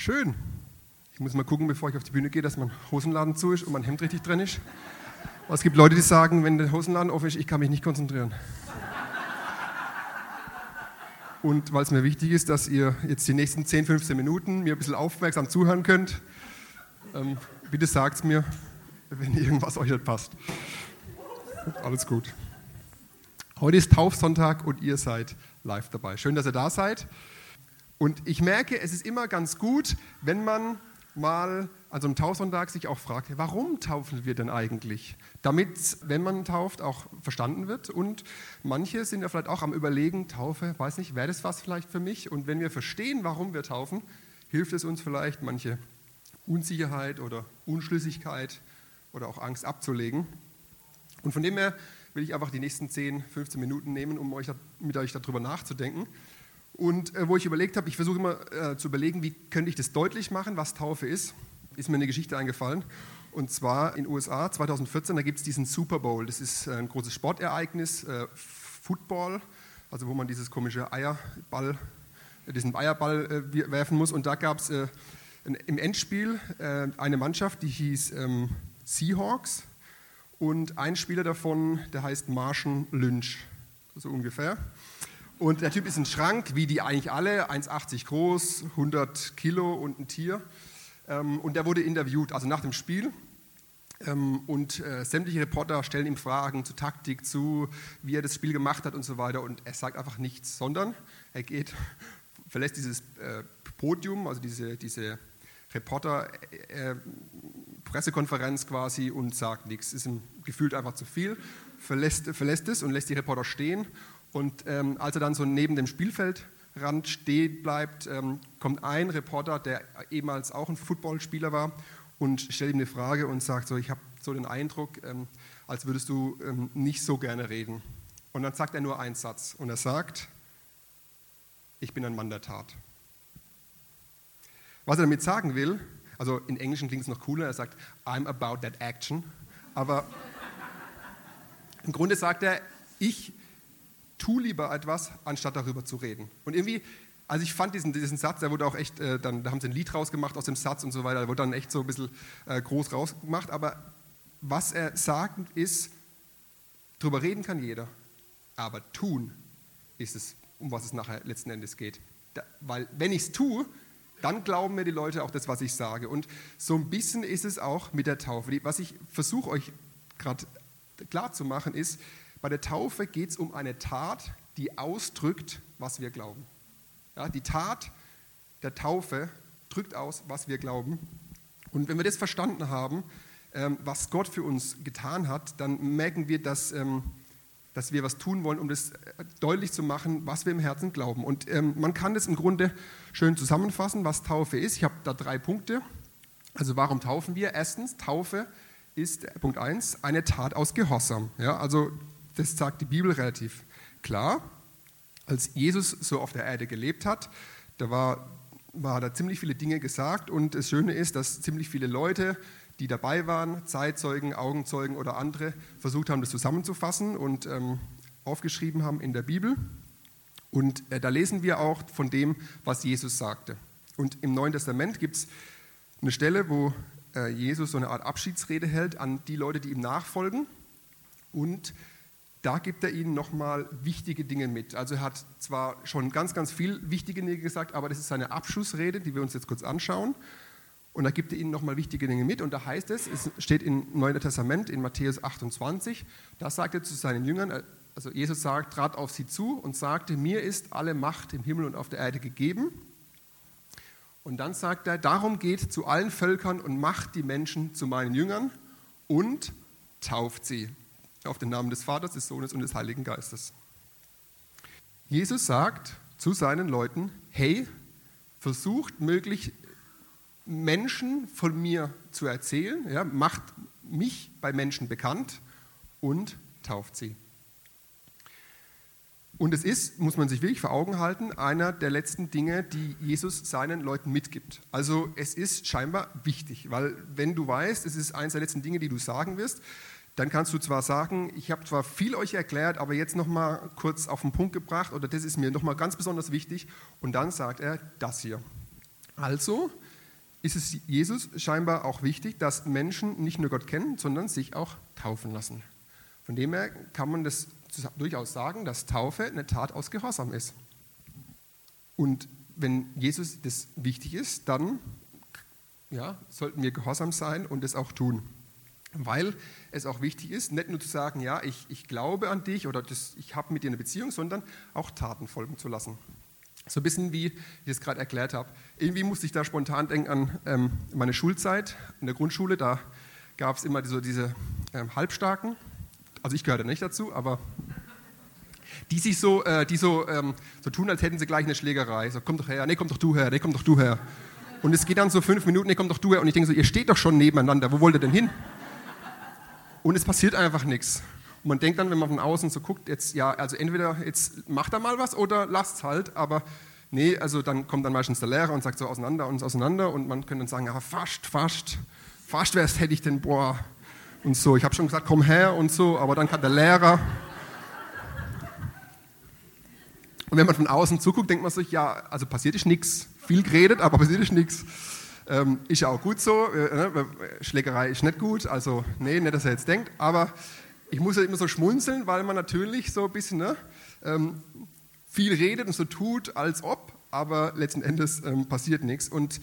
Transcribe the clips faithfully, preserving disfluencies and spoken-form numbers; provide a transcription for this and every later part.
Schön. Ich muss mal gucken, bevor ich auf die Bühne gehe, dass mein Hosenladen zu ist und mein Hemd richtig drin ist. Aber es gibt Leute, die sagen, wenn der Hosenladen offen ist, ich kann mich nicht konzentrieren. Und weil es mir wichtig ist, dass ihr jetzt die nächsten zehn, fünfzehn Minuten mir ein bisschen aufmerksam zuhören könnt, ähm, bitte sagt es mir, wenn irgendwas euch nicht passt. Alles gut. Heute ist Taufsonntag und ihr seid live dabei. Schön, dass ihr da seid. Und ich merke, es ist immer ganz gut, wenn man mal an so einem Taufsonntag sich auch fragt, warum taufen wir denn eigentlich? Damit, wenn man tauft, auch verstanden wird. Und manche sind ja vielleicht auch am Überlegen, Taufe, weiß nicht, wäre das was vielleicht für mich? Und wenn wir verstehen, warum wir taufen, hilft es uns vielleicht, manche Unsicherheit oder Unschlüssigkeit oder auch Angst abzulegen. Und von dem her will ich einfach die nächsten zehn, fünfzehn Minuten nehmen, um euch, mit euch darüber nachzudenken. Und äh, wo ich überlegt habe, ich versuche immer äh, zu überlegen, wie könnte ich das deutlich machen, was Taufe ist, ist mir eine Geschichte eingefallen. Und zwar in den U S A zwanzig vierzehn, da gibt es diesen Super Bowl. Das ist äh, ein großes Sportereignis, äh, Football, also wo man dieses komische Eierball, äh, diesen Eierball äh, werfen muss. Und da gab es äh, im Endspiel äh, eine Mannschaft, die hieß ähm, Seahawks. Und ein Spieler davon, der heißt Marshawn Lynch, so ungefähr. Und der Typ ist ein Schrank, wie die eigentlich alle, eins Komma achtzig groß, hundert Kilo und ein Tier. Und der wurde interviewt, also nach dem Spiel. Und sämtliche Reporter stellen ihm Fragen zur Taktik, zu wie er das Spiel gemacht hat und so weiter. Und er sagt einfach nichts, sondern er geht, verlässt dieses Podium, also diese, diese Reporter-Pressekonferenz quasi und sagt nichts. Ist ihm gefühlt einfach zu viel, verlässt, verlässt es und lässt die Reporter stehen. Und ähm, als er dann so neben dem Spielfeldrand stehen bleibt, ähm, kommt ein Reporter, der ehemals auch ein Footballspieler war, und stellt ihm eine Frage und sagt so, ich habe so den Eindruck, ähm, als würdest du ähm, nicht so gerne reden. Und dann sagt er nur einen Satz und er sagt, ich bin ein Mann der Tat. Was er damit sagen will, also in Englischen klingt es noch cooler, er sagt, I'm about that action, aber im Grunde sagt er, ich tu lieber etwas, anstatt darüber zu reden. Und irgendwie, also ich fand diesen, diesen Satz, der wurde auch echt, äh, dann, da haben sie ein Lied rausgemacht aus dem Satz und so weiter, der wurde dann echt so ein bisschen äh, groß rausgemacht, aber was er sagt ist, darüber reden kann jeder, aber tun ist es, um was es nachher letzten Endes geht. Da, weil wenn ich es tue, dann glauben mir die Leute auch das, was ich sage. Und so ein bisschen ist es auch mit der Taufe. Was ich versuche euch gerade klar zu machen ist, bei der Taufe geht es um eine Tat, die ausdrückt, was wir glauben. Ja, die Tat der Taufe drückt aus, was wir glauben. Und wenn wir das verstanden haben, ähm, was Gott für uns getan hat, dann merken wir, dass, ähm, dass wir was tun wollen, um das deutlich zu machen, was wir im Herzen glauben. Und ähm, man kann das im Grunde schön zusammenfassen, was Taufe ist. Ich habe da drei Punkte. Also warum taufen wir? Erstens, Taufe ist, Punkt eins, eine Tat aus Gehorsam. Ja, also das sagt die Bibel relativ klar. Als Jesus so auf der Erde gelebt hat, da war, war da ziemlich viele Dinge gesagt. Und das Schöne ist, dass ziemlich viele Leute, die dabei waren, Zeitzeugen, Augenzeugen oder andere, versucht haben, das zusammenzufassen und ähm, aufgeschrieben haben in der Bibel. Und äh, da lesen wir auch von dem, was Jesus sagte. Und im Neuen Testament gibt es eine Stelle, wo äh, Jesus so eine Art Abschiedsrede hält an die Leute, die ihm nachfolgen. Und da gibt er ihnen nochmal wichtige Dinge mit. Also er hat zwar schon ganz, ganz viel wichtige Dinge gesagt, aber das ist seine Abschlussrede, die wir uns jetzt kurz anschauen. Und da gibt er ihnen nochmal wichtige Dinge mit. Und da heißt es, es steht im Neuen Testament in Matthäus achtundzwanzig, da sagt er zu seinen Jüngern, also Jesus sagt, trat auf sie zu und sagte, mir ist alle Macht im Himmel und auf der Erde gegeben. Und dann sagt er, darum geht zu allen Völkern und macht die Menschen zu meinen Jüngern und tauft sie. Auf den Namen des Vaters, des Sohnes und des Heiligen Geistes. Jesus sagt zu seinen Leuten, hey, versucht möglich Menschen von mir zu erzählen, ja, macht mich bei Menschen bekannt und tauft sie. Und es ist, muss man sich wirklich vor Augen halten, einer der letzten Dinge, die Jesus seinen Leuten mitgibt. Also es ist scheinbar wichtig, weil wenn du weißt, es ist eines der letzten Dinge, die du sagen wirst, dann kannst du zwar sagen, ich habe zwar viel euch erklärt, aber jetzt nochmal kurz auf den Punkt gebracht oder das ist mir nochmal ganz besonders wichtig und dann sagt er das hier. Also ist es Jesus scheinbar auch wichtig, dass Menschen nicht nur Gott kennen, sondern sich auch taufen lassen. Von dem her kann man das durchaus sagen, dass Taufe eine Tat aus Gehorsam ist. Und wenn Jesus das wichtig ist, dann ja, sollten wir gehorsam sein und es auch tun. Weil es auch wichtig ist, nicht nur zu sagen, ja, ich, ich glaube an dich oder das, ich habe mit dir eine Beziehung, sondern auch Taten folgen zu lassen. So ein bisschen wie ich es gerade erklärt habe. Irgendwie musste ich da spontan denken an ähm, meine Schulzeit in der Grundschule. Da gab es immer so diese ähm, Halbstarken. Also ich gehörte nicht dazu, aber die sich so, äh, die so, ähm, so tun, als hätten sie gleich eine Schlägerei. So, komm doch her, nee, komm doch du her, nee, komm doch du her. Und es geht dann so fünf Minuten, nee, komm doch du her. Und ich denke so, ihr steht doch schon nebeneinander, wo wollt ihr denn hin? Und es passiert einfach nichts. Und man denkt dann, wenn man von außen so guckt, jetzt, ja, also entweder jetzt macht er mal was oder lasst es halt, aber nee, also dann kommt dann meistens der Lehrer und sagt so auseinander und auseinander und man könnte dann sagen, ja, fast, fast, fast wär's, hätte ich denn, boah, und so. Ich habe schon gesagt, komm her und so, aber dann kann der Lehrer. Und wenn man von außen zuguckt, denkt man sich, ja, also passiert ist nichts. Viel geredet, aber passiert ist nichts. Ähm, ist ja auch gut so, äh, Schlägerei ist nicht gut, also nee, nicht, dass er jetzt denkt, aber ich muss ja immer so schmunzeln, weil man natürlich so ein bisschen ne, ähm, viel redet und so tut, als ob, aber letzten Endes ähm, passiert nichts. Und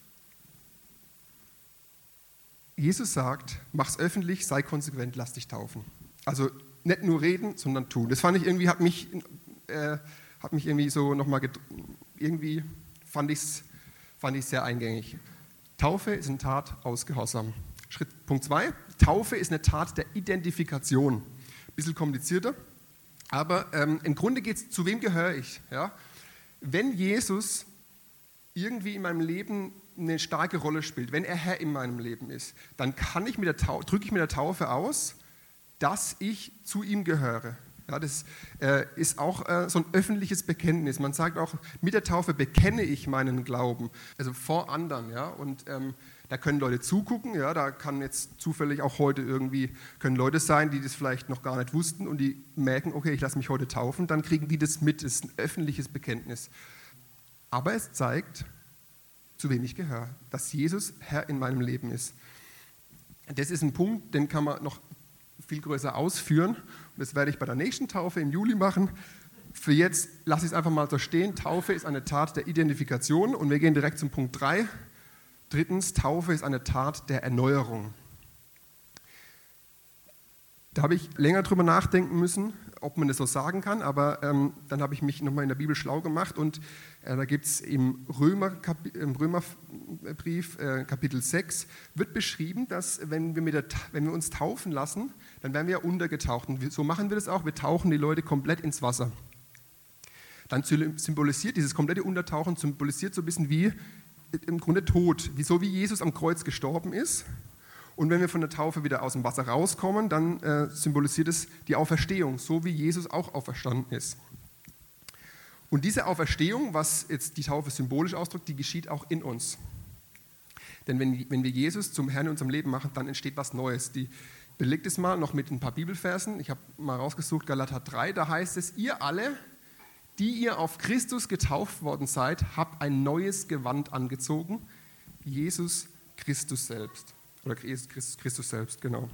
Jesus sagt, mach's öffentlich, sei konsequent, lass dich taufen. Also nicht nur reden, sondern tun. Das fand ich irgendwie, hat mich, äh, hat mich irgendwie so nochmal, irgendwie fand ich es fand ich sehr eingängig. Taufe ist eine Tat aus Gehorsam. Schritt Punkt zwei, Taufe ist eine Tat der Identifikation. Ein bisschen komplizierter, aber ähm, im Grunde geht es, zu wem gehöre ich? Ja? Wenn Jesus irgendwie in meinem Leben eine starke Rolle spielt, wenn er Herr in meinem Leben ist, dann kann ich mit der Tau- drücke ich mit der Taufe aus, dass ich zu ihm gehöre. Ja, das äh, ist auch äh, so ein öffentliches Bekenntnis. Man sagt auch, mit der Taufe bekenne ich meinen Glauben, also vor anderen. Ja? Und ähm, da können Leute zugucken, ja? Da kann jetzt zufällig auch heute irgendwie, können Leute sein, die das vielleicht noch gar nicht wussten und die merken, okay, ich lasse mich heute taufen, dann kriegen die das mit, das ist ein öffentliches Bekenntnis. Aber es zeigt, zu wem ich gehöre, dass Jesus Herr in meinem Leben ist. Das ist ein Punkt, den kann man noch viel größer ausführen. Und das werde ich bei der nächsten Taufe im Juli machen. Für jetzt lasse ich es einfach mal so stehen. Taufe ist eine Tat der Identifikation. Und wir gehen direkt zum Punkt drei. Drittens, Taufe ist eine Tat der Erneuerung. Da habe ich länger drüber nachdenken müssen, ob man das so sagen kann, aber ähm, dann habe ich mich nochmal in der Bibel schlau gemacht und äh, da gibt es im, Römer, im Römerbrief äh, Kapitel sechs wird beschrieben, dass wenn wir, mit der, wenn wir uns taufen lassen, dann werden wir ja untergetaucht und so machen wir das auch, wir tauchen die Leute komplett ins Wasser. Dann symbolisiert dieses komplette Untertauchen, symbolisiert so ein bisschen wie im Grunde Tod, wie, so wie Jesus am Kreuz gestorben ist. Und wenn wir von der Taufe wieder aus dem Wasser rauskommen, dann äh, symbolisiert es die Auferstehung, so wie Jesus auch auferstanden ist. Und diese Auferstehung, was jetzt die Taufe symbolisch ausdrückt, die geschieht auch in uns. Denn wenn, wenn wir Jesus zum Herrn in unserem Leben machen, dann entsteht was Neues. Die belegt es mal noch mit ein paar Bibelversen. Ich habe mal rausgesucht, Galater drei, da heißt es, ihr alle, die ihr auf Christus getauft worden seid, habt ein neues Gewand angezogen, Jesus Christus selbst. Oder Christus selbst, genau.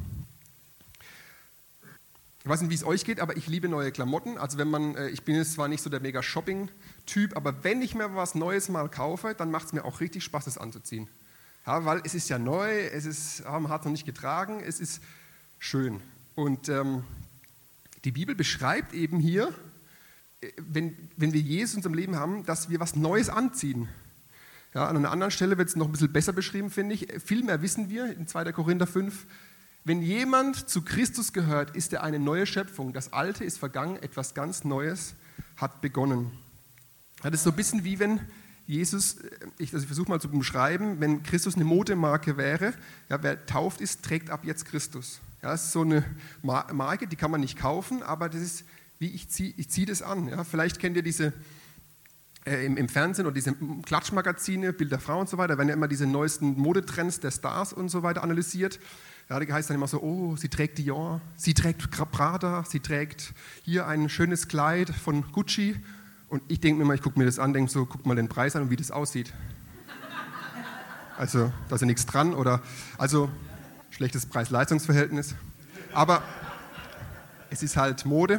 Ich weiß nicht, wie es euch geht, aber ich liebe neue Klamotten. Also wenn man, ich bin jetzt zwar nicht so der mega Shopping-Typ, aber wenn ich mir was Neues mal kaufe, dann macht es mir auch richtig Spaß, das anzuziehen. Ja, weil es ist ja neu, es ist, man hat es noch nicht getragen, es ist schön. Und ähm, die Bibel beschreibt eben hier, wenn, wenn wir Jesus in unserem Leben haben, dass wir was Neues anziehen. Ja, an einer anderen Stelle wird es noch ein bisschen besser beschrieben, finde ich. Vielmehr wissen wir in zweiter Korinther fünf, wenn jemand zu Christus gehört, ist er eine neue Schöpfung. Das Alte ist vergangen, etwas ganz Neues hat begonnen. Ja, das ist so ein bisschen wie wenn Jesus, ich, also ich versuche mal zu beschreiben, wenn Christus eine Modemarke wäre, ja, wer tauft ist, trägt ab jetzt Christus. Ja, das ist so eine Marke, die kann man nicht kaufen, aber das ist wie ich ziehe ich zieh das an. Ja. Vielleicht kennt ihr diese äh, im, im Fernsehen oder diese Klatschmagazine, Bild der Frau und so weiter, da werden ja immer diese neuesten Modetrends der Stars und so weiter analysiert. Ja, da heißt dann immer so, oh, sie trägt Dior, sie trägt Prada, sie trägt hier ein schönes Kleid von Gucci. Und ich denke mir mal, ich gucke mir das an, denke so, guck mal den Preis an und wie das aussieht. Also da ist ja nichts dran oder also schlechtes Preis-Leistungs-Verhältnis. Aber es ist halt Mode.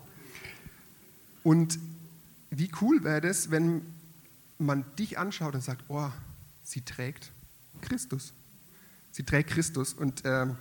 Und wie cool wäre das, wenn man dich anschaut und sagt, oh, sie trägt Christus. Sie trägt Christus. Und ähm,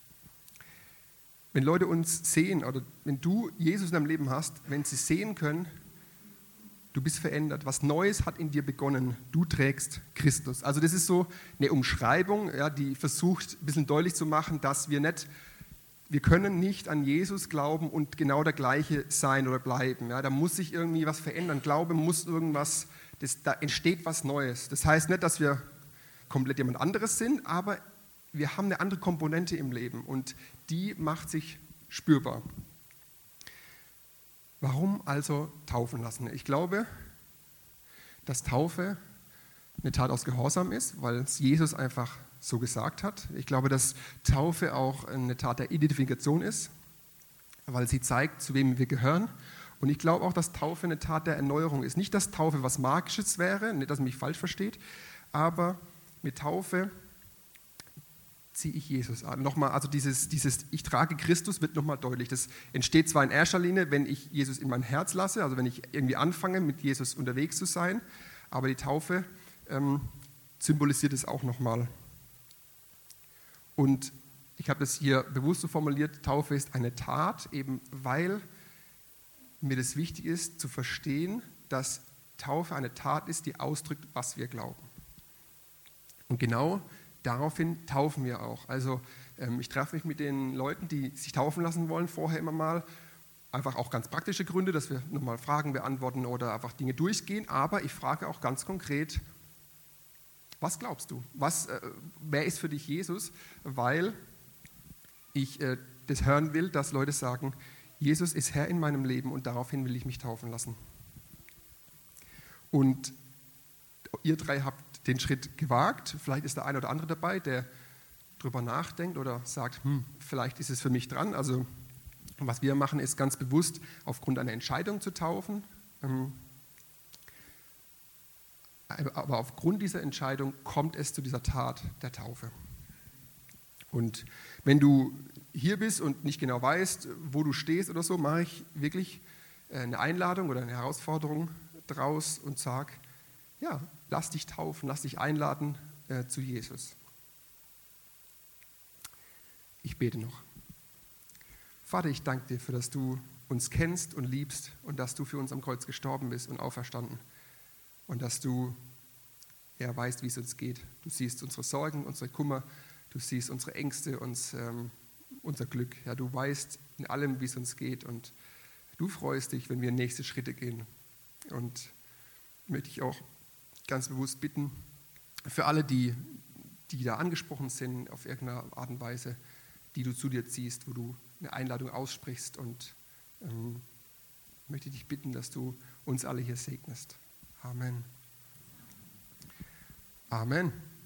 wenn Leute uns sehen oder wenn du Jesus in deinem Leben hast, wenn sie sehen können, du bist verändert, was Neues hat in dir begonnen, du trägst Christus. Also das ist so eine Umschreibung, ja, die versucht ein bisschen deutlich zu machen, dass wir nicht, wir können nicht an Jesus glauben und genau der gleiche sein oder bleiben. Ja, da muss sich irgendwie was verändern. Glaube muss irgendwas, das, da entsteht was Neues. Das heißt nicht, dass wir komplett jemand anderes sind, aber wir haben eine andere Komponente im Leben und die macht sich spürbar. Warum also taufen lassen? Ich glaube, dass Taufe eine Tat aus Gehorsam ist, weil es Jesus einfach so gesagt hat. Ich glaube, dass Taufe auch eine Tat der Identifikation ist, weil sie zeigt, zu wem wir gehören. Und ich glaube auch, dass Taufe eine Tat der Erneuerung ist. Nicht, dass Taufe was Magisches wäre, nicht, dass man mich falsch versteht, aber mit Taufe ziehe ich Jesus an. Nochmal, also dieses, dieses Ich trage Christus wird nochmal deutlich. Das entsteht zwar in erster Linie, wenn ich Jesus in mein Herz lasse, also wenn ich irgendwie anfange, mit Jesus unterwegs zu sein, aber die Taufe ähm, symbolisiert es auch nochmal. Und ich habe das hier bewusst so formuliert, Taufe ist eine Tat, eben weil mir das wichtig ist, zu verstehen, dass Taufe eine Tat ist, die ausdrückt, was wir glauben. Und genau daraufhin taufen wir auch. Also ähm, ich treffe mich mit den Leuten, die sich taufen lassen wollen, vorher immer mal. Einfach auch ganz praktische Gründe, dass wir nochmal Fragen beantworten oder einfach Dinge durchgehen. Aber ich frage auch ganz konkret, was glaubst du? Was, äh, wer ist für dich Jesus? Weil ich äh, das hören will, dass Leute sagen, Jesus ist Herr in meinem Leben und daraufhin will ich mich taufen lassen. Und ihr drei habt den Schritt gewagt. Vielleicht ist der eine oder andere dabei, der drüber nachdenkt oder sagt, hm, vielleicht ist es für mich dran. Also was wir machen, ist ganz bewusst aufgrund einer Entscheidung zu taufen. Aber aufgrund dieser Entscheidung kommt es zu dieser Tat der Taufe. Und wenn du hier bist und nicht genau weißt, wo du stehst oder so, mache ich wirklich eine Einladung oder eine Herausforderung draus und sage, ja, lass dich taufen, lass dich einladen äh, zu Jesus. Ich bete noch. Vater, ich danke dir, für dass du uns kennst und liebst und dass du für uns am Kreuz gestorben bist und auferstanden. Und dass du ja, weißt, wie es uns geht. Du siehst unsere Sorgen, unsere Kummer, du siehst unsere Ängste, uns, ähm, unser Glück. Ja, du weißt in allem, wie es uns geht und du freust dich, wenn wir nächste Schritte gehen. Und möchte ich auch ganz bewusst bitten, für alle, die, die da angesprochen sind, auf irgendeine Art und Weise, die du zu dir ziehst, wo du eine Einladung aussprichst und ähm, möchte dich bitten, dass du uns alle hier segnest. Amen. Amen.